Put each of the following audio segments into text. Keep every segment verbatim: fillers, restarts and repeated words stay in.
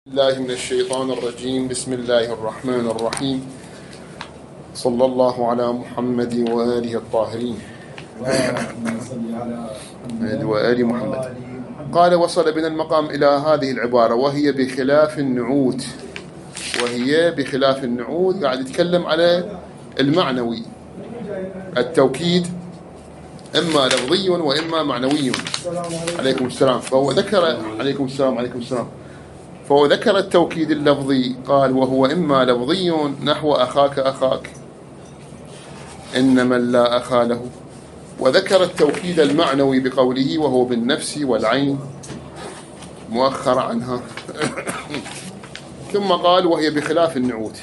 الله من الشيطان الرجيم. بسم الله الرحمن الرحيم. صلى الله على محمد وآله الطاهرين وآل محمد. قال: وصل بنا المقام إلى هذه العبارة وهي بخلاف النعوت. وهي بخلاف النعوت قاعد يتكلم على المعنوي، التوكيد إما لفظي وإما معنوي. عليكم السلام. فهو ذكر عليكم السلام عليكم السلام فهو ذكر التوكيد اللفظي، قال: وهو إما لفظي نحو أخاك أخاك إن من لا أخا له. وذكر التوكيد المعنوي بقوله: وهو بالنفس والعين، مؤخر عنها. ثم قال: وهي بخلاف النعوت،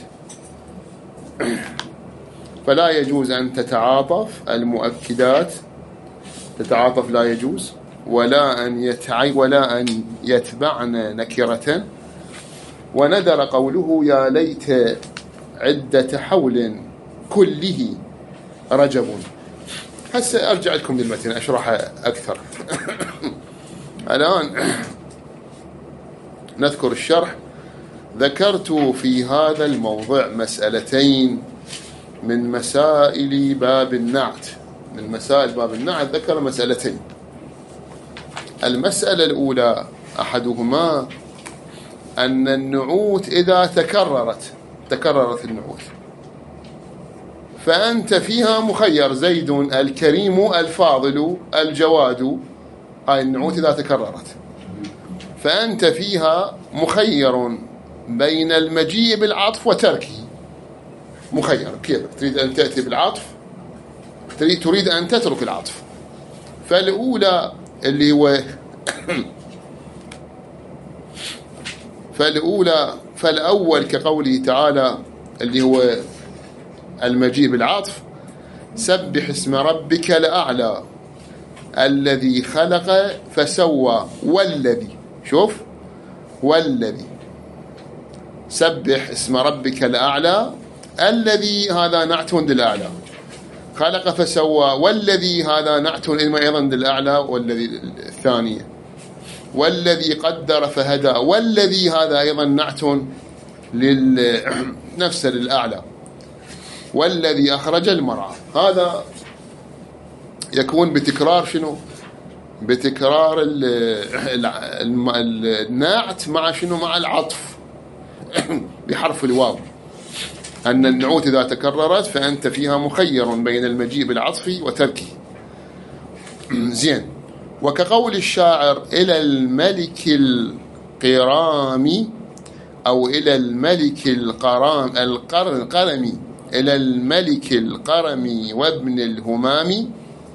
فلا يجوز أن تتعاطف المؤكدات، تتعاطف لا يجوز، ولا أن يتعي ولا أن يتبعن نكرة. ونذر قوله: يا ليت عدة حول كله رجب. هسه أرجع لكم للمتن أشرحها أكثر. الآن نذكر الشرح. ذكرت في هذا الموضع مسألتين من مسائل باب النعت. من مسائل باب النعت ذكر مسألتين. المسألة الأولى أحدهما أن النعوت إذا تكررت تكررت النعوت فأنت فيها مخير: زيد، الكريم، الفاضل، الجواد. هاي النعوت إذا تكررت فأنت فيها مخير بين المجيء بالعطف وتركه. مخير كيف؟ تريد أن تأتي بالعطف، تريد, تريد أن تترك العطف. فالأولى اللي هو فالأولى فالأول كقوله تعالى اللي هو المجيء بالعطف: سبح اسم ربك الأعلى الذي خلق فسوى والذي. شوف، والذي. سبح اسم ربك الأعلى الذي هذا نعت للأعلى، خلق فسوى، والذي هذا نعت أيضا للأعلى، والذي الثانية، والذي قدر فهدى، والذي هذا أيضا نعت للنفس للأعلى، والذي أخرج المرعى. هذا يكون بتكرار شنو؟ بتكرار النعت مع شنو؟ مع العطف بحرف الواو. أن النعوت إذا تكررت فأنت فيها مخير بين المجيء بالعطف وتركه. زين. وكقول الشاعر: إلى الملك القرام، أو إلى الملك القرام القرمي، إلى الملك القرمي وابن الهمام.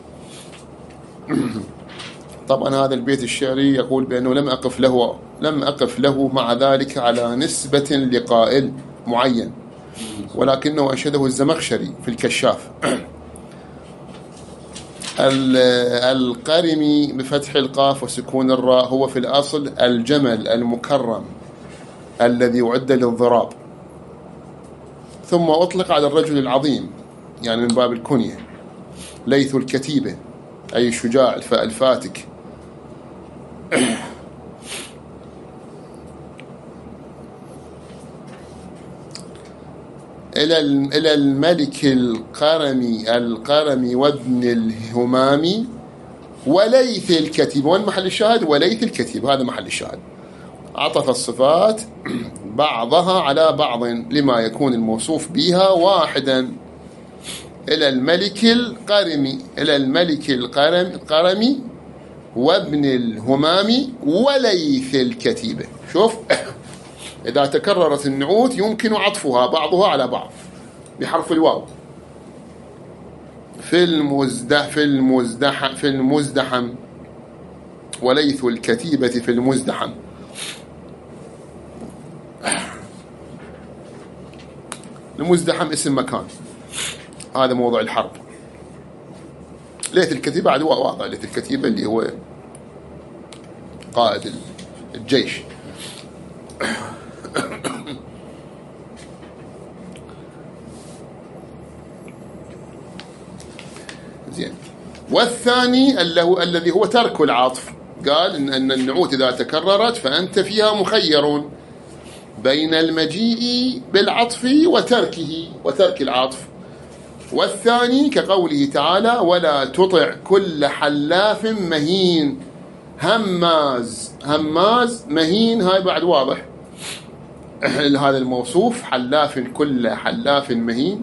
طبعا هذا البيت الشعري يقول بأنه لم أقف له لم أقف له مع ذلك على نسبة لقائل معين، ولكنه أشهده الزمخشري في الكشاف. القرمي بفتح القاف وسكون الراء هو في الأصل الجمل المكرم الذي يعد للضراب، ثم أطلق على الرجل العظيم يعني من باب الكنية. ليث الكتيبة أي الشجاع الفاتك. إلى إلى الملك القرمي القرمي وابن الهمام وليث الكتيب. وين محل الشاهد؟ وليث الكتيب، هذا محل الشاهد. عطف الصفات بعضها على بعض لما يكون الموصوف بها واحدا. إلى الملك القرمي إلى الملك القرمي وابن الهمام وليث الكتيبة. شوف، إذا تكررت النعوت يمكن عطفها بعضها على بعض بحرف الواو. في المزدح في المزدح في المزدحم وليث الكتيبة في المزدحم. المزدحم اسم مكان، هذا موضع الحرب. ليث الكتيبة عاد واضح، ليث الكتيبة اللي هو قائد الجيش. زين. والثاني الذي هو ترك العطف، قال إن النعوت إذا تكررت فأنت فيها مخير بين المجيء بالعطف وتركه وترك العطف. والثاني كقوله تعالى ولا تطع كل حلاف مهين هماز. هماز مهين هاي بعد واضح هذا الموصوف حلاف كل حلاف مهين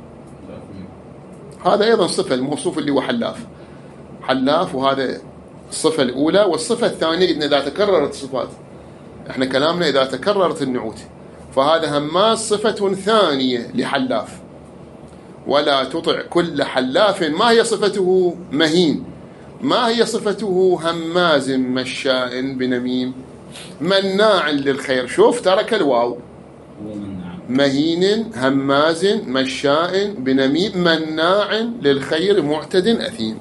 هذا أيضا صفة الموصوف اللي هو حلاف حلاف وهذا الصفة الأولى. والصفة الثانية إن إذا تكررت الصفات إحنا كلامنا إذا تكررت النعوت فهذا هماز صفة ثانية لحلاف. ولا تطع كل حلاف ما هي صفته مهين ما هي صفته هماز مشاء بنميم مناع للخير. شوف ترك الواو مهين هماز مشاء بنميم مناع للخير معتد أثيم.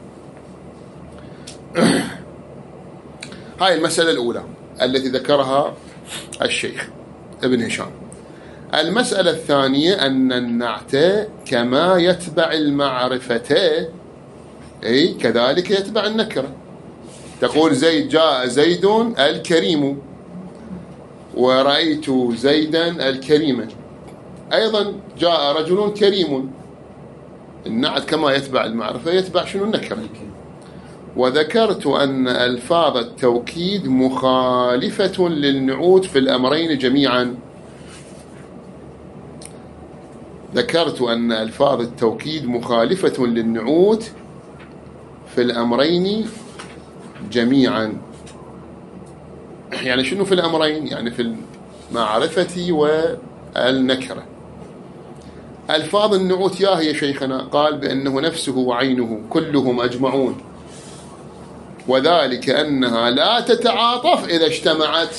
هاي المسألة الأولى التي ذكرها الشيخ ابن هشام. المسألة الثانية أن النعت كما يتبع المعرفة أي كذلك يتبع النكرة. تقول زيد جاء زيد الكريم ورأيت زيدا الكريما أيضا جاء رجل كريم. النعت كما يتبع المعرفة يتبع شنو النكرة. وذكرت أن ألفاظ التوكيد مخالفة للنعوت في الأمرين جميعا. ذكرت أن ألفاظ التوكيد مخالفة للنعوت في الأمرين جميعا. يعني شنو في الأمرين؟ يعني في المعرفة والنكرة. ألفاظ النعوت يا هي شيخنا قال بأنه نفسه وعينه كلهم أجمعون وذلك أنها لا تتعاطف إذا اجتمعت.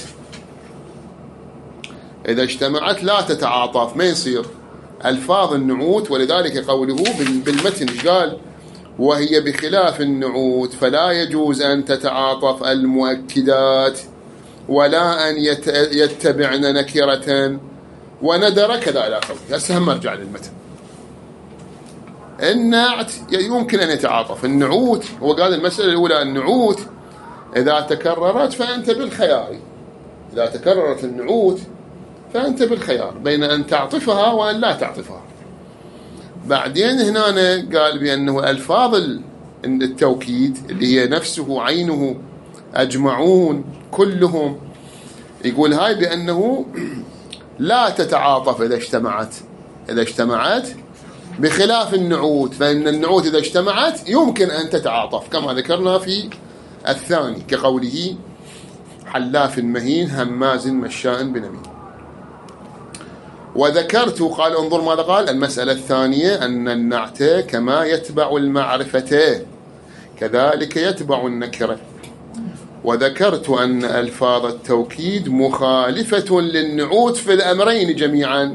إذا اجتمعت لا تتعاطف ما يصير ألفاظ النعوت. ولذلك قوله بالمتن قال وهي بخلاف النعوت فلا يجوز أن تتعاطف المؤكدات ولا أن يتبعن نكرة وندر كذا إلى قوله. هسه هم ارجع للمتن. النعت يمكن أن يتعاطف. النعوت هو قال المسألة الأولى النعوت إذا تكررت فأنت بالخيار. إذا تكررت النعوت فأنت بالخيار بين أن تعطفها وأن لا تعطفها. بعدين هنا قال بأنه ألفاظ التوكيد اللي هي نفسه عينه أجمعون كلهم يقول هاي بأنه لا تتعاطف إذا اجتمعت. إذا اجتمعت بخلاف النعوت فإن النعوت إذا اجتمعت يمكن أن تتعاطف كما ذكرنا في الثاني كقوله حلاف مهين هماز مشاء بنميم. وذكرت قال انظر ماذا قال المسألة الثانية أن النعت كما يتبع المعرفة كذلك يتبع النكرة. وذكرت أن ألفاظ التوكيد مخالفة للنعوت في الأمرين جميعا.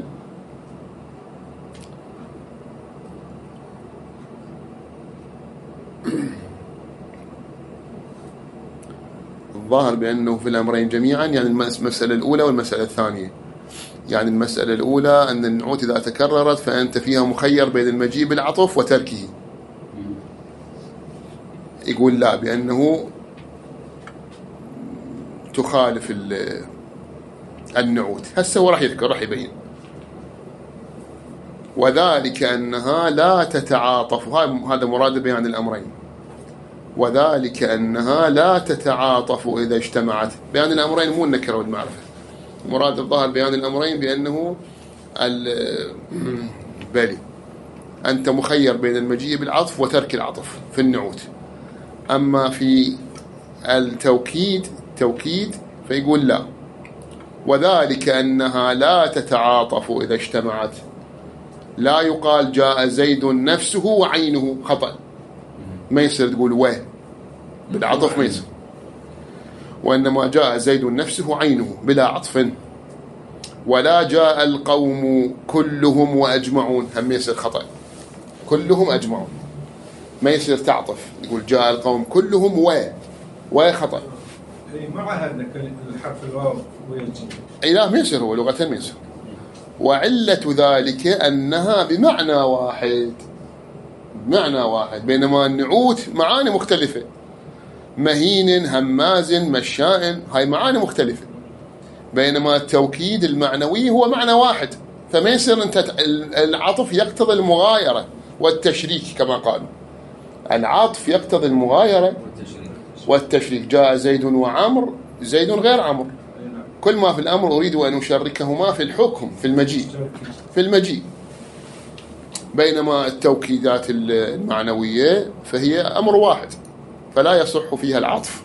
الظاهر بأنه في الأمرين جميعا يعني المسألة الأولى والمسألة الثانية. يعني المسألة الأولى أن النعوت إذا تكررت فأنت فيها مخير بين المجيء بالعطف وتركه. يقول لا بأنه تخالف النعوت. هسه هو راح يذكر راح يبين. وذلك أنها لا تتعاطف هذا مراد بيان الأمرين. وذلك أنها لا تتعاطف إذا اجتمعت. بيان الأمرين مو النكرة والمعرفة. مراد الظاهر بيان الأمرين بأنه بالي أنت مخير بين المجيء بالعطف وترك العطف في النعوت. أما في التوكيد توكيد فيقول لا. وذلك أنها لا تتعاطف إذا اجتمعت. لا يقال جاء زيد نفسه وعينه خطأ ما يصير تقول و بالعطف ما يصير. وإنما جاء زيد نفسه عينه بلا عطف. ولا جاء القوم كلهم وأجمعون هم يصير خطأ كلهم أجمعون ما يصير تعطف يقول جاء القوم كلهم و و خطأ. مع هذا الحرف الواو ويجي أي لا ما يصير هو لغة ما يصير. وعلة ذلك أنها بمعنى واحد بمعنى واحد بينما النعوت معاني مختلفة. مهين هماز مشاء هاي معاني مختلفة بينما التوكيد المعنوي هو معنى واحد، فما يصير أنت العطف يقتضي المغايرة والتشريك كما قالوا. العطف يقتضي المغايرة والتشريك. جاء زيد وعمر، زيد غير عمر، كل ما في الأمر أريد أن أشركهما في الحكم، في المجيء في المجيء بينما التوكيدات المعنوية فهي أمر واحد فلا يصح فيها العطف.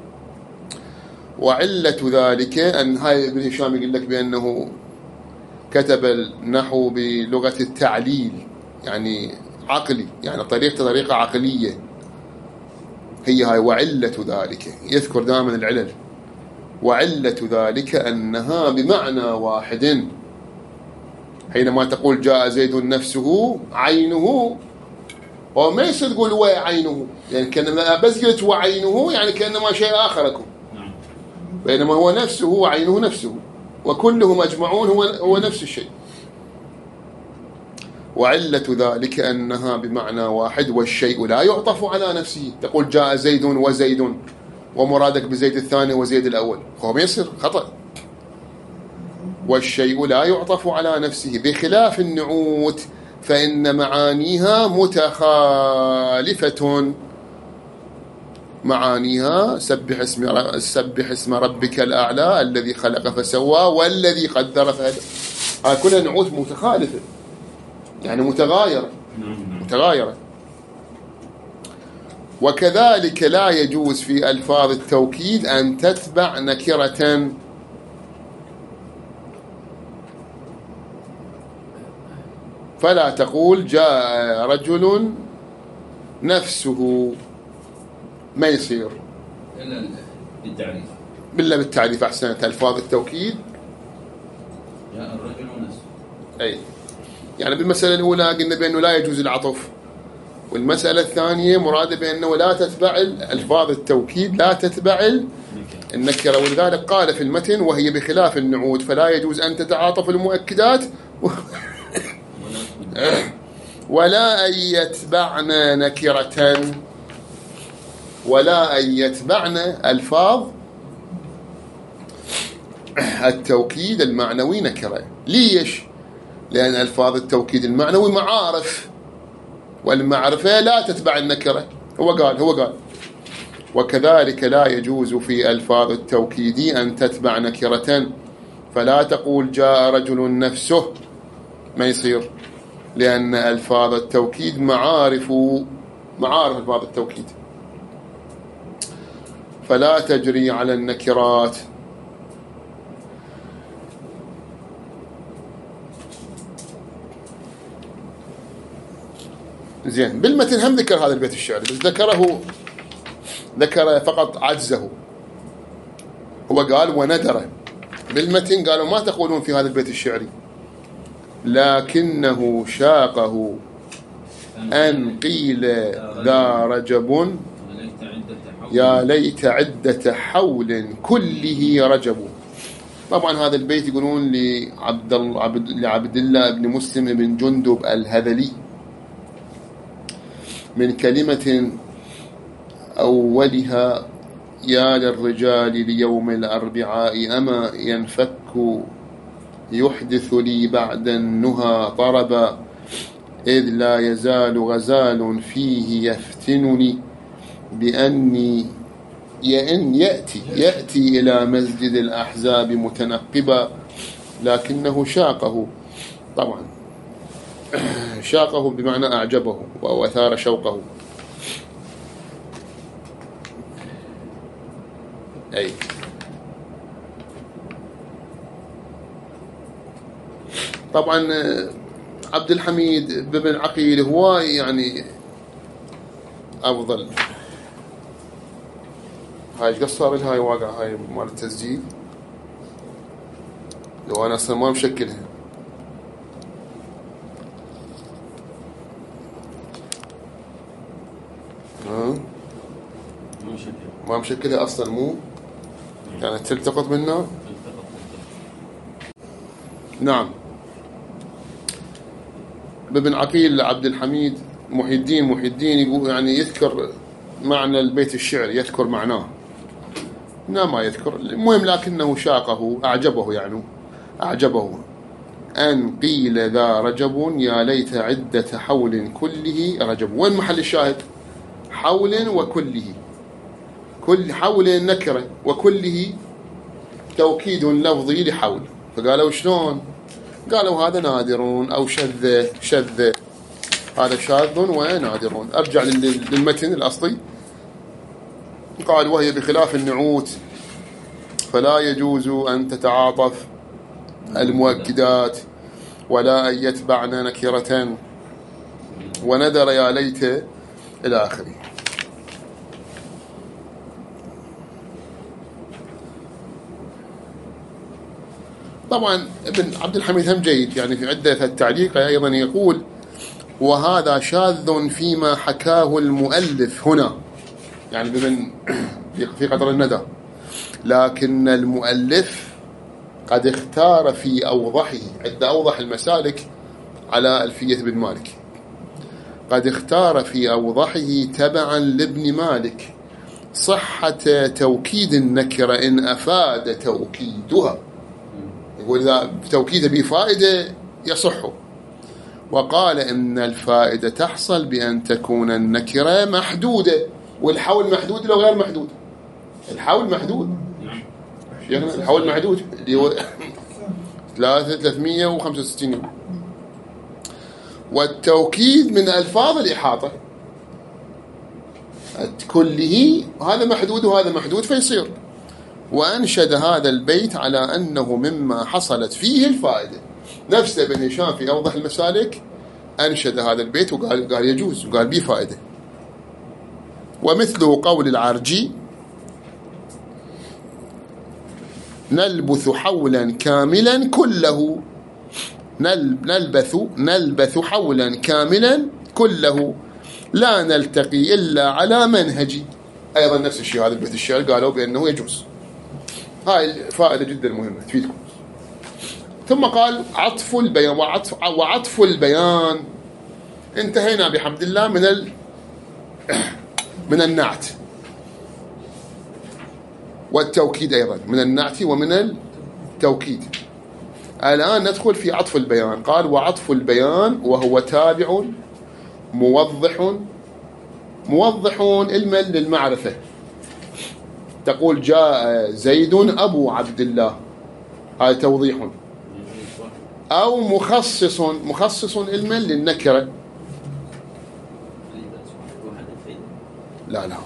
وعلة ذلك أن هاي ابن هشام يقول لك بأنه كتب النحو بلغة التعليل، يعني عقلي، يعني طريقة طريقة عقلية هي هاي. وعلة ذلك يذكر دائما العلل. وعلة ذلك أنها بمعنى واحد. حينما تقول جاء زيد نفسه عينه، وما يصير تقول هو عينه، يعني كأنما بس قلت هو عينه يعني كأنما شيء آخر لكم، بينما هو نفسه وعينه نفسه وكلهم أجمعون هو هو نفس الشيء. وعلة ذلك أنها بمعنى واحد، والشيء لا يعطف على نفسه. تقول جاء زيد وزيد ومرادك بزيد الثاني وزيد الأول، هو ما يصير خطأ. والشيء لا يعطف على نفسه بخلاف النعوت فإن معانيها متخالفة. معانيها سبح اسم سبح اسم ربك الأعلى الذي خلق فسوى والذي قدر فهدى، هاي كلها نعوت متخالفة، يعني متغايرة متغايرة. وكذلك لا يجوز في ألفاظ التوكيد أن تتبع نكرة، فلا تقول جاء رجل نفسه، ما يصير إلا بالتعريف. بالله بالتعريف أحسنت. ألفاظ التوكيد جاء الرجل نفسه، أي يعني بالمسألة الأولى قلنا بأنه لا يجوز العطف، والمسألة الثانية مراد بأنه لا تتبع ألفاظ التوكيد لا تتبع النكرة. ولذلك قال في المتن وهي بخلاف النعوت فلا يجوز أن تتعاطف المؤكدات ولا أن يتبعن نكرة، ولا أن يتبعن ألفاظ التوكيد المعنوي نكرة. ليش؟ لأن ألفاظ التوكيد المعنوي معارف، والمعرفة لا تتبع النكرة. هو قال هو قال وكذلك لا يجوز في ألفاظ التوكيد أن تتبع نكرة، فلا تقول جاء رجل نفسه، ما يصير، لأن ألفاظ التوكيد معارف معارف ألفاظ التوكيد فلا تجري على النكرات. زين. بالمتن هم ذكر هذا البيت الشعري، بس ذكره ذكر فقط عجزه. هو قال وندره، بالمتن قالوا ما تقولون في هذا البيت الشعري لكنه شاقه أن قيل ذا رجب يا ليت عدة حول كله رجب. طبعا هذا البيت يقولون لعبد الله لعبد الله بن مسلم بن جندب الهذلي من كلمة أولها يا للرجال ليوم الأربعاء أما ينفك يحدث لي بعد النهى طربا إذ لا يزال غزال فيه يفتنني بأني يأن يأتي يأتي إلى مسجد الأحزاب متنقبا لكنه شاقه. طبعا شاقه بمعنى أعجبه وأثار شوقه. أي طبعا عبد الحميد بن عقيل هو يعني أفضل. هاي ايش قصار الهاي واقع هاي مال التسجيل لو أنا أصلا ما مشكلها. ها ما مشكلها أصلا، مو يعني تلتقط منه. نعم. بابن عقيل عبد الحميد محي الدين محي الدين يقول يعني يذكر معنى البيت الشعري، يذكر معناه لا ما يذكر. المهم لكنه شاقه أعجبه، يعني أعجبه أن قيل ذا رجب يا ليت عدة حول كله رجب. وين محل الشاهد؟ حول وكله، كل حول نكرة وكله توكيد لفظي لحول. فقالوا شلون؟ قالوا هذا نادرون أو شذ شذ، هذا شاذ ونادرون. أرجع للمتن الأصلي. قال وهي بخلاف النعوت فلا يجوز أن تتعاطف المؤكدات ولا أن يتبعن نكرة وندر يا ليت إلى آخره. طبعا ابن عبد الحميد هم جيد، يعني في عدة التعليق أيضا يقول وهذا شاذ فيما حكاه المؤلف هنا، يعني بمن في قطر الندى، لكن المؤلف قد اختار في أوضحه، عند أوضح المسالك على ألفية بن مالك، قد اختار في أوضحه تبعا لابن مالك صحة توكيد النكرة إن أفاد توكيدها. يقول إذا توكيد بفائدة يصح. وقال إن الفائدة تحصل بأن تكون النكرة محدودة، والحول محدود لو غير محدود. الحول محدود، يعني الحول محدود اللي هو ثلاثمئة وخمسة وستين يوم. والتوكيد من ألفاظ الإحاطة كله، هذا محدود وهذا محدود فيصير. وأنشد هذا البيت على أنه مما حصلت فيه الفائدة. نفس ابن هشام في أوضح المسالك أنشد هذا البيت وقال قال يجوز وقال بيه فائدة. ومثله قول العرجي نلبث حولا كاملا كله، نلبث نلبث حولا كاملا كله لا نلتقي إلا على منهجي. أيضا نفس الشيء هذا البيت الشعر قالوا بأنه يجوز. هاي فائدة جدا مهمة تفيدكم. ثم قال عطف البيان وعطف, وعطف البيان. انتهينا بحمد الله من ال من النعت والتوكيد، أيضا من النعت ومن التوكيد. الآن ندخل في عطف البيان. قال وعطف البيان وهو تابع موضح موضح علما للمعرفة. تقول جاء زيد أبو عبد الله، هذا توضيح. أو مخصص مخصص علما للنكرة. لا لا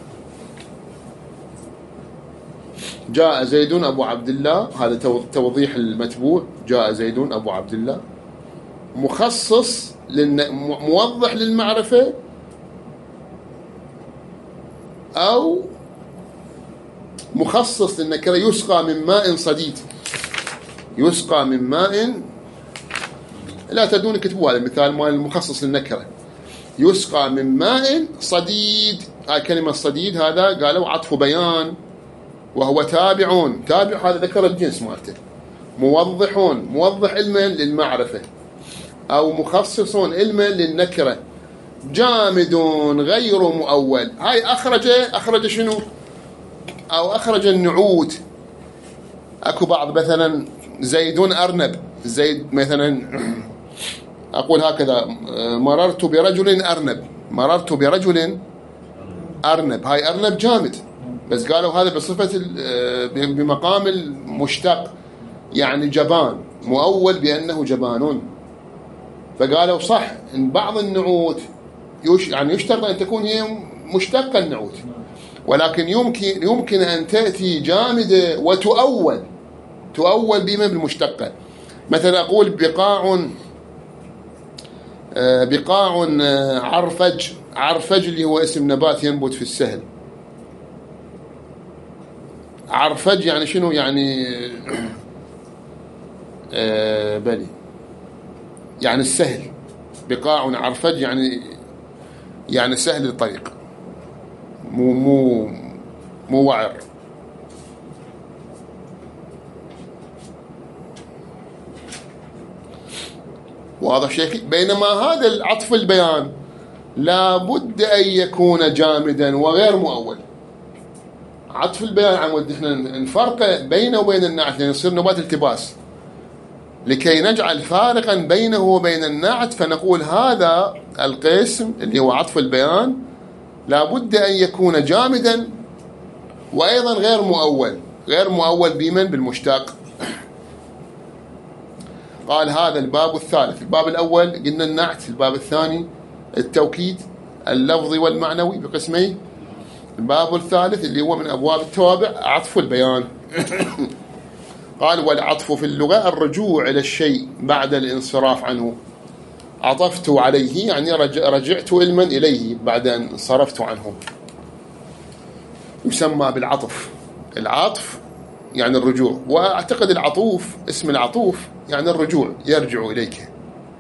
جاء زيد أبو عبد الله، هذا توضيح المتبوع. جاء زيد أبو عبد الله مخصص للن... موضح للمعرفة، أو مخصص للنكرة. يسقى من ماء صديد، يسقى من ماء، لا تدون كتبوا هذا المثال مال المخصص للنكرة. يسقى من ماء صديد، هاي كلمة صديد هذا قالوا عطف بيان وهو تابع. تابع هذا ذكر الجنس مالته. موضح موضح علما للمعرفة، أو مخصص علما للنكرة. جامد غير مؤول، هاي أخرج أخرج شنو؟ أو أخرج النعوت. أكو بعض مثلا زيد أرنب، زيد مثلا أقول هكذا مررت برجل أرنب، مررت برجل أرنب، هاي أرنب جامد، بس قالوا هذا بصفة بمقام المشتق، يعني جبان، مؤول بأنه جبان. فقالوا صح إن بعض النعوت يش يعني يشترط أن تكون هي مشتقة النعوت، ولكن يمكن يمكن أن تأتي جامدة وتؤول تؤول بما بالمشتقة. مثلا أقول بقاع بقاع عرفج، عرفج اللي هو اسم نبات ينبت في السهل. عرفج يعني شنو؟ يعني آه بلي يعني السهل. بقاع عرفج يعني يعني سهل الطريق، مو مو مو وعر. واضح شيء؟ بينما هذا العطف البيان لا بد أن يكون جامدا وغير مؤول. عطف البيان عمود احنا نفرق بينه وبين النعت لأن يصير نوبات التباس، لكي نجعل فارقا بينه وبين النعت فنقول هذا القسم اللي هو عطف البيان لابد أن يكون جامدا وأيضا غير مؤول. غير مؤول بمن؟ بالمشتق. قال هذا الباب الثالث. الباب الأول قلنا النعت، الباب الثاني التوكيد اللفظي والمعنوي بقسمين. الباب الثالث اللي هو من أبواب التوابع عطف البيان. قال والعطف في اللغة الرجوع إلى الشيء بعد الانصراف عنه. عطفت عليه يعني رجعت علما إليه بعد أن انصرفت عنه، يسمى بالعطف. العطف يعني الرجوع، وأعتقد العطوف اسم العطوف يعني الرجوع، يرجع إليك.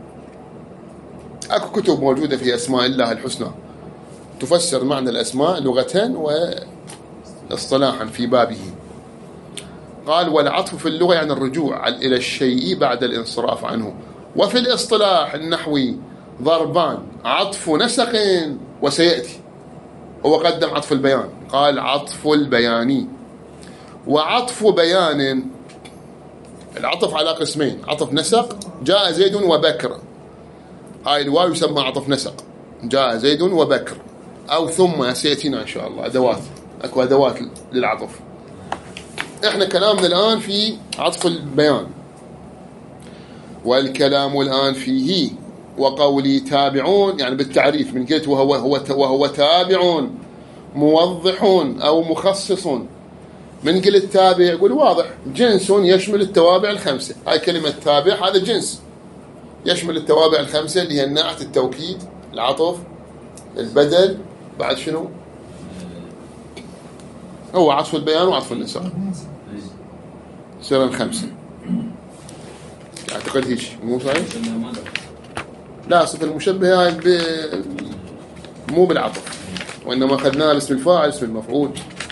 أكو كتب موجودة في أسماء الله الحسنى تفسر معنى الأسماء لغة واصطلاحا في بابه. قال والعطف في اللغة يعني الرجوع إلى الشيء بعد الانصراف عنه. وفي الاصطلاح النحوي ضربان: عطف نسق وسيأتي. هو قدم عطف البيان، قال عطف البياني وعطف بيان. العطف على قسمين: عطف نسق، جاء زيد وبكر، هاي الواو يسمى عطف نسق، جاء زيد وبكر، أو ثم سيأتينا إن شاء الله أدوات، أكو أدوات للعطف. إحنا كلامنا الآن في عطف البيان، والكلام الآن فيه. وقولي تابعون يعني بالتعريف، من قلت وهو هو وهو تابع موضح أو مخصص. من قلت تابع يقول واضح، جنس يشمل التوابع الخمسة. هاي كلمة تابع هذا جنس يشمل التوابع الخمسة اللي هي النعت، التوكيد، العطف، البدل، بعد شنو؟ هو عطف البيان وعطف النسق، سرا خمسة. أعتقد هيك مو صحيح؟ لا، صفة المشبه هاي ب... مو بالعطف، وإنما أخذناها باسم الفاعل، اسم المفعول.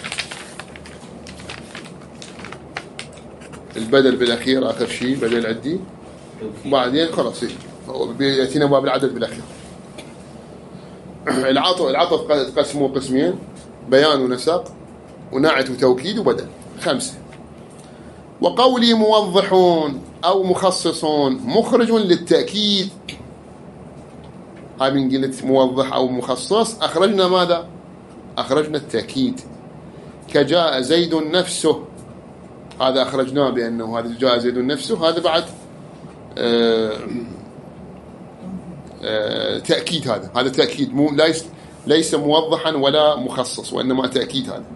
البدل بالأخير آخر شيء، بدل عدي، وبعدين خلاص بيأتينا باب العدد بالأخير. العطف العطف قسمه قسمين: بيان ونسق، ونعت وتوكيد وبدل، خمسة. وقولي موضحون أو مخصصون مخرج للتأكيد. هاي من قلت موضح أو مخصص أخرجنا ماذا؟ أخرجنا التأكيد. كجاء زيد نفسه، هذا أخرجناه بأنه هذا جاء زيد نفسه، هذا بعد آه آه تأكيد. هذا هذا تأكيد، مو ليس ليس موضحا ولا مخصص، وإنما تأكيد هذا.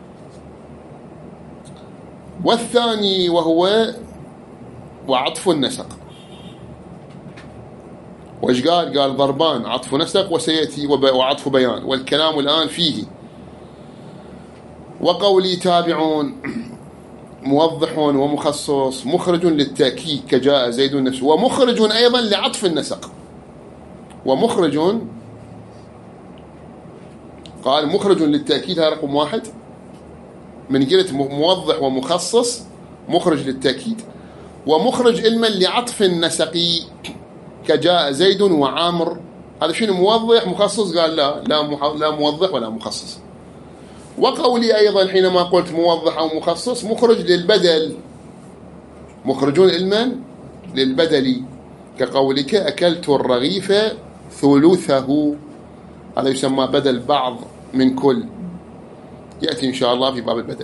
والثاني وهو وعطف النسق. وإيش قال؟ قال ضربان: عطف نسق وسيأتي وعطف بيان، والكلام الآن فيه. وقولي تابعون موضح ومخصص مخرج للتأكيد كجاء زيد نفسه، ومخرج أيضا لعطف النسق. ومخرج قال مخرج للتأكيد، هذا رقم واحد. من قلت موضح ومخصص مخرج للتأكيد، ومخرج علما لعطف النسقي كجاء زيد وعامر. هذا شنو؟ موضح مخصص؟ قال لا لا, لا موضح ولا مخصص. وقولي أيضا حينما قلت موضح أو مخصص مخرج للبدل، مخرجون علما للبدل، كقولك أكلت الرغيف ثلثه، هذا يسمى بدل بعض من كل، يأتي إن شاء الله في باب البدل.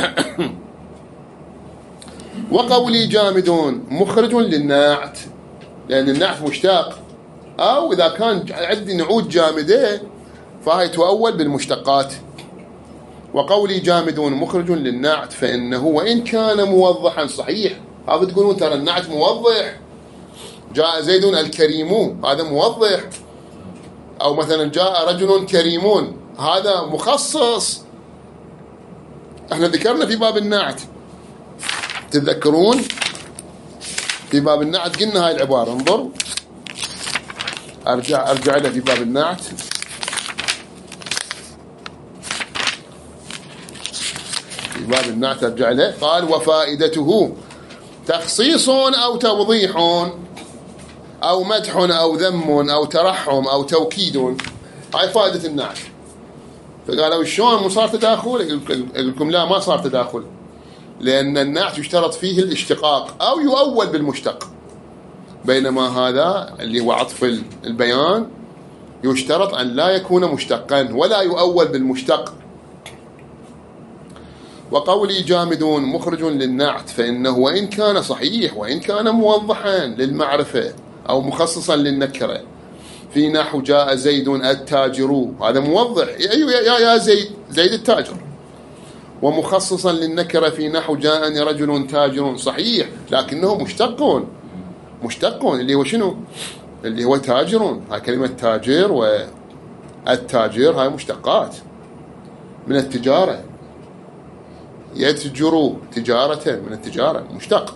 وقولي جامدون مخرج للنعت، لأن النعت مشتق، أو إذا كان عندي نعود جامدة فهي تؤول بالمشتقات. وقولي جامدون مخرج للنعت فإنه وإن كان موضحا، صحيح هذا تقولون ترى النعت موضح، جاء زيد الكريم هذا موضح، أو مثلا جاء رجل كريمون هذا مخصص. احنا ذكرنا في باب النعت، تتذكرون في باب النعت قلنا هاي العبارة، انظر ارجع ارجع لها في باب النعت. في باب النعت ارجع له. قال وفائدته تخصيص او توضيح او مدح او ذم او ترحم او توكيد. هاي فائدة النعت. فقالوا شلون مو صار تداخل؟ يقول لكم لا، ما صار تداخل، لأن النعت يشترط فيه الاشتقاق أو يؤول بالمشتق، بينما هذا اللي هو عطف البيان يشترط أن لا يكون مشتقا ولا يؤول بالمشتق. وقولي جامدون مخرج للنعت فإنه وإن كان صحيح وإن كان موضحا للمعرفة أو مخصصا للنكرة، في نحو جاء زيد التاجر، هذا موضح، أيوة يا يا زيد، زيد التاجر. ومخصصا للنكرة في نحو جاءني رجل تاجر، صحيح لكنه مشتق، مشتق اللي هو شنو؟ اللي هو تاجر. هاي كلمة تاجر والتاجر هاي مشتقات من التجارة، يتجر تجارة من التجارة، مشتق.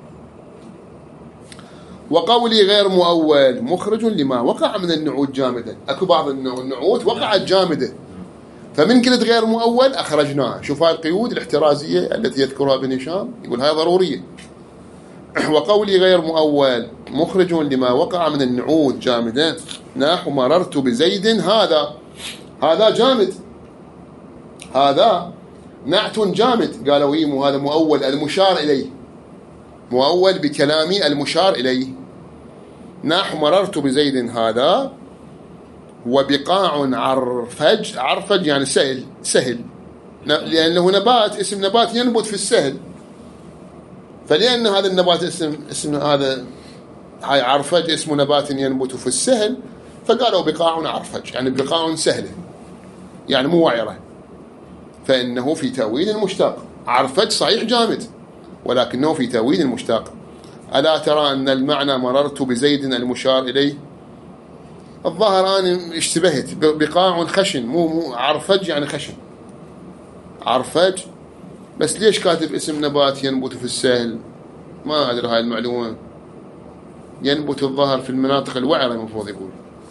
وقولي غير مؤول مخرج لما وقع من النعوت جامدا، اكو بعض النعوت وقعت جامدة، فمن قلت غير مؤول أخرجناها. شوف هاي القيود الاحترازية التي يذكرها ابن هشام، يقول هاي ضرورية. وقولي غير مؤول مخرج لما وقع من النعوت جامدا، نحو مررت بزيد، هذا هذا جامد، هذا نعت جامد. قالوا إيه هذا مؤول، المشار إليه، مؤول بكلامي المشار إليه. نحو مررت بزيد هذا، وبقاع عرفج، عرفج يعني سهل، سهل لأنه نبات، اسم نبات ينبت في السهل، فلأن هذا النبات اسم اسم هذا هاي عرفج اسم نبات ينبت في السهل، فقالوا بقاع عرفج يعني بقاع سهلة يعني مو وعرة، فإنه في تأويل المشتق. عرفج صحيح جامد ولكنه في تأويل المشتق. ألا ترى أن المعنى مررت بزيد المشار إليه؟ الظاهر أنا اشتبهت، بقاع خشن، مو مو عرفج يعني خشن، عرفج. بس ليش كاتب اسم نبات ينبت في السهل؟ ما أدري هاي المعلومة. ينبت الظاهر في المناطق الوعرة المفروض يقول.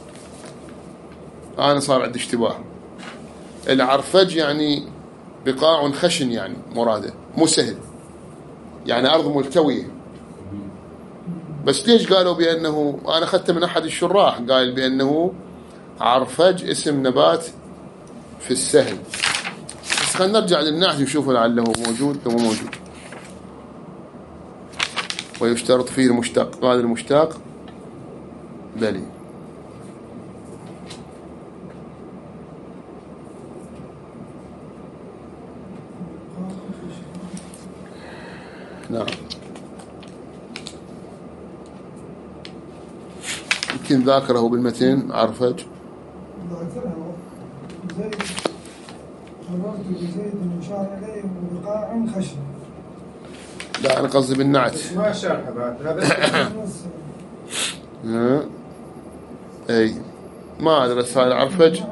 أنا صار عندي اشتباه. العرفج يعني بقاع خشن يعني مراده، مو سهل يعني أرض ملتوية. بس ليش قالوا بأنه، أنا أخذت من أحد الشراح قال بأنه عرفج اسم نبات في السهل. بس خلينا نرجع للنعت نشوف لعله موجود لو موجود. ويشترط فيه المشتق، قال المشتق بلي. نعم يمكن ذاكره بالمتن عرفج. ذاكره زيد، مررت بزيد المشار إليه وبقاع خشن. لا أنا قصدي بالنعت. ما شرح بعد هذا. ها أي ما أدري بس هذا عرفج.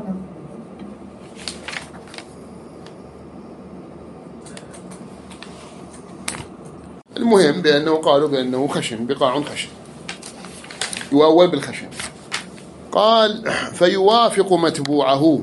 المهم بأنه قالوا بأنه خشن، بقاع خشن، يؤول بالخشن. قال فيوافق متبوعه،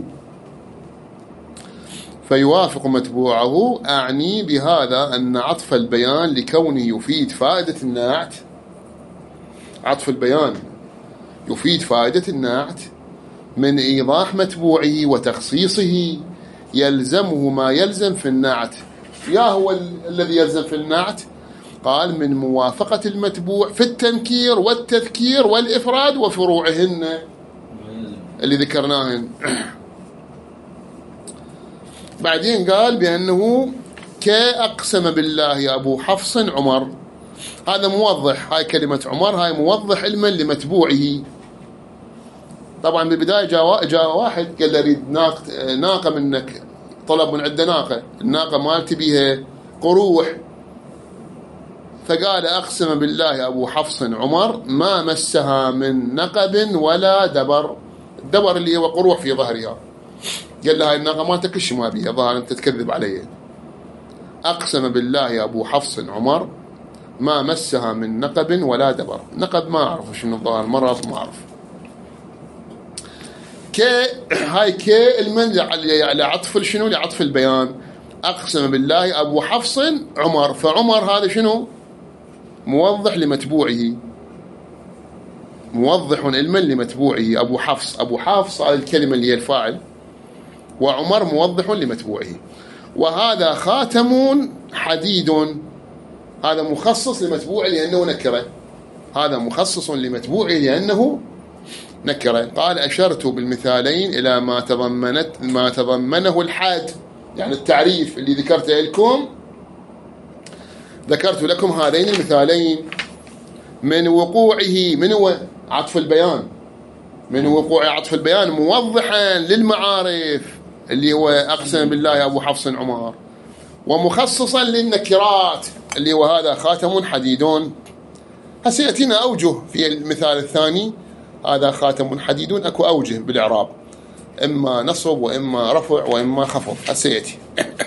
فيوافق متبوعه أعني بهذا أن عطف البيان لكونه يفيد فائدة النعت، عطف البيان يفيد فائدة النعت من إيضاح متبوعه وتخصيصه يلزمه ما يلزم في النعت. يا هو ال الذي يلزم في النعت؟ قال من موافقة المتبوع في التنكير والتذكير والإفراد وفروعهن اللي ذكرناهن. بعدين قال بأنه كأقسم بالله أبو حفص عمر، هذا موضح، هاي كلمة عمر هاي موضح علما لمتبوعه. طبعا بالبداية جاء جاء واحد قال له أريد ناقة, ناقة منك، طلب من عنده ناقة، الناقة مالتي بيها قروح، فقال أقسم بالله أبو حفص عمر ما مسها من نقب ولا دبر. الدبر اللي هو قروح في ظهرها. قال له هاي الناقة مالتك كش ما بيها، ظهر أنت تكذب علي. أقسم بالله أبو حفص عمر ما مسها من نقب ولا دبر. نقب ما أعرف شنو الظاهر، مرض ما أعرف. كي هاي كي المن على عطف شنو؟ لعطف البيان. أقسم بالله أبو حفص عمر، فعمر هذا شنو؟ موضح لمتبوعه، موضح علما لمتبوعه. أبو حفص، أبو حفص هذه الكلمة اللي هي الفاعل، وعمر موضح لمتبوعه. وهذا خاتم حديد، هذا مخصص لمتبوعه لأنه نكرة، هذا مخصص لمتبوعه لأنه نكرة. قال أشرت بالمثالين إلى ما تضمنت ما تضمنه الحد، يعني التعريف اللي ذكرته لكم، ذكرت لكم هذين المثالين من وقوعه، من هو عطف البيان، من وقوع عطف البيان موضحا للمعارف اللي هو أقسم بالله أبو حفص عمر، ومخصصا للنكرات اللي هو هذا خاتم حديد. هسيأتينا أوجه في المثال الثاني، هذا خاتم حديد، أكو أوجه بالإعراب، إما نصب وإما رفع وإما خفض، هسيأتي.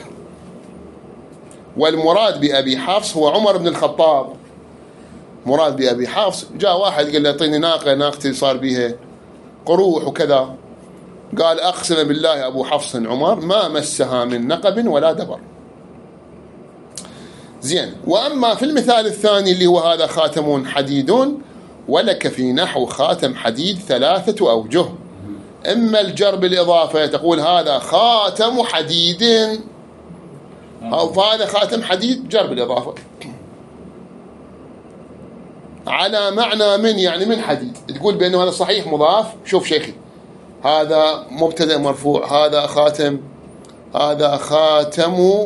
والمراد بأبي حفص هو عمر بن الخطاب. مراد بأبي حفص، جاء واحد قال له اعطيني ناقة، ناقتي صار بيها قروح وكذا، قال أقسم بالله أبو حفص عمر ما مسها من نقب ولا دبر. زين. وأما في المثال الثاني اللي هو هذا خاتم حديد، ولك في نحو خاتم حديد ثلاثة أوجه. إما الجر بالإضافة، تقول هذا خاتم حديد، أو هذا خاتم حديد جر بالإضافة على معنى من، يعني من حديد، تقول بأنه هذا صحيح مضاف. شوف شيخي، هذا مبتدأ مرفوع، هذا خاتم، هذا خاتم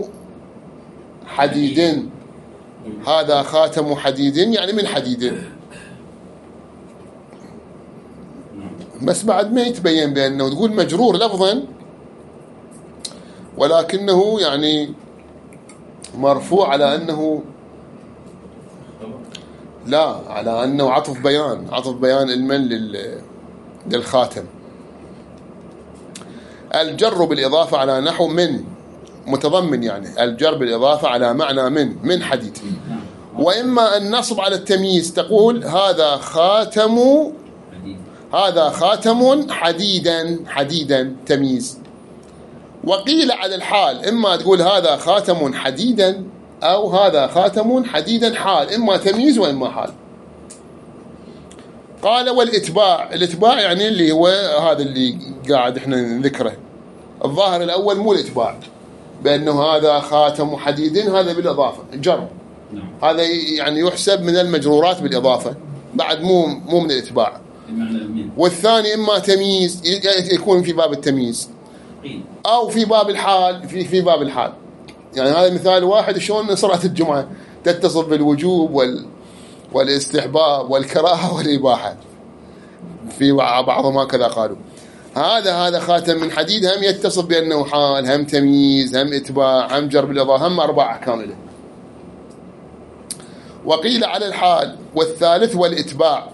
حديد، هذا خاتم حديد يعني من حديد، بس بعد ما يتبين بأنه تقول مجرور لفظا ولكنه يعني مرفوع على أنه لا، على أنه عطف بيان، عطف بيان المن للخاتم. الجر بالإضافة على نحو من متضمن، يعني الجر بالإضافة على معنى من من حديد. وإما النصب على التمييز، تقول هذا خاتم، هذا خاتم حديدا، حديدا تمييز. وقيل على الحال، إما تقول هذا خاتم حديدا أو هذا خاتم حديدا حال، إما تمييز وإما حال. قال والإتباع، الإتباع يعني اللي هو هذا اللي قاعد إحنا نذكره، الظاهر الأول مو الإتباع بأنه هذا خاتم حديد، هذا بالإضافة جر، هذا يعني يحسب من المجرورات بالإضافة، بعد مو مو من الإتباع. والثاني إما تمييز، يكون في باب التمييز أو في باب الحال، في في باب الحال. يعني هذا مثال واحد شلون صلاة الجمعة تتصف بالوجوب وال والاستحباب والكراهة والإباحة، في بعضهم هكذا قالوا. هذا هذا خاتم من حديد هم يتصف بأنه حال، هم تمييز، هم إتباع، هم جر بالإضافة، هم أربع أحكام له. وقيل على الحال. والثالث والإتباع،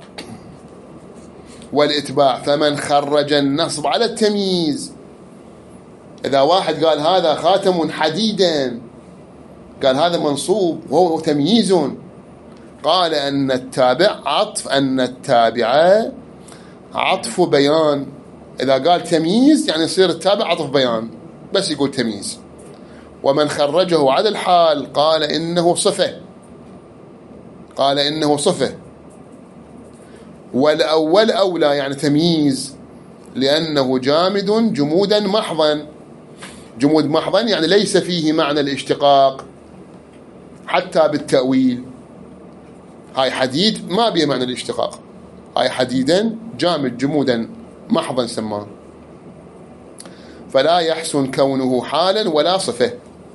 والإتباع فمن خرج النصب على التمييز، إذا واحد قال هذا خاتم حديدا، قال هذا منصوب وهو تمييز، قال أن التابع عطف، أن التابع عطف بيان. إذا قال تمييز يعني يصير التابع عطف بيان، بس يقول تمييز. ومن خرجه على الحال قال إنه صفة، قال إنه صفة. والأول أولى يعني تمييز، لأنه جامد جمودا محضا. جمود محضا يعني ليس فيه معنى الاشتقاق حتى بالتأويل. هاي حديد ما بيه معنى الاشتقاق، هاي حديدا جامد جمودا محضا سماه، فلا يحسن كونه حالا ولا صفة.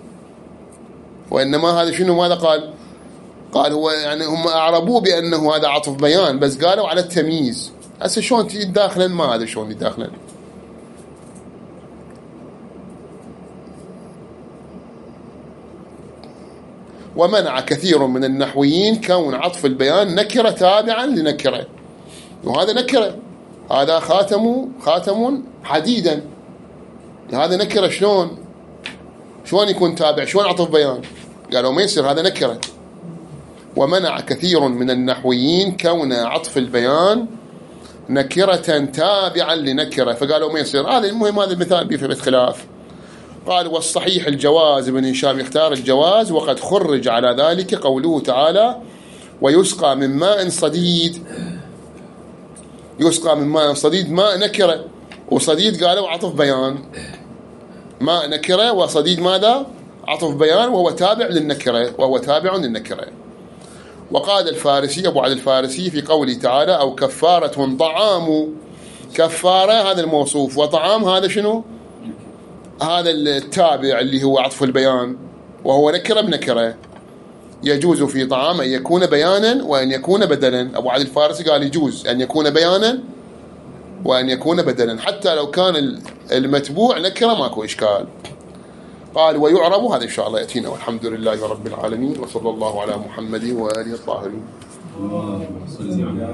وإنما هذا شنو ماذا قال؟ قال هو يعني هم أعربوه بأنه هذا عطف بيان، بس قالوا على التمييز. هسه شلون يتداخلن؟ ما هذا شلون يتداخلن. ومنع كثير من النحويين كون عطف البيان نكرة تابعا لنكرة، وهذا نكرة، هذا خاتم خاتم حديدا، هذا نكرة، شلون شلون يكون تابع، شلون عطف بيان؟ قالوا ما يصير، هذا نكرة. ومنع كثير من النحويين كون عطف البيان نكرة تابعا لنكرة، فقالوا ما يصير. هذا المهم، هذا المثال بيه في خلاف. قال والصحيح الجواز، ابن هشام يختار الجواز، وقد خرج على ذلك قوله تعالى ويسقى من ماء صديد. يسقى من ماء صديد، ماء نكرة، وصديد قالوا عطف بيان. ما نكرة وصديد ماذا؟ عطف بيان، وهو تابع للنكرة، وهو تابع للنكرة. وقال الفارسي أبو علي الفارسي في قوله تعالى أو كفارة طعام، كفارة هذا الموصوف، وطعام هذا شنو؟ هذا التابع اللي هو عطف البيان، وهو نكرة بنكرة. يجوز في طعام أن يكون بيانا وأن يكون بدلا. أبو علي الفارسي قال يجوز أن يكون بيانا وأن يكون بدلا، حتى لو كان المتبوع نكرة ماكو إشكال. قال ويعرب، هذا إن شاء الله يأتينا، والحمد لله رب العالمين، وصلى الله على محمد وآله الطاهرين.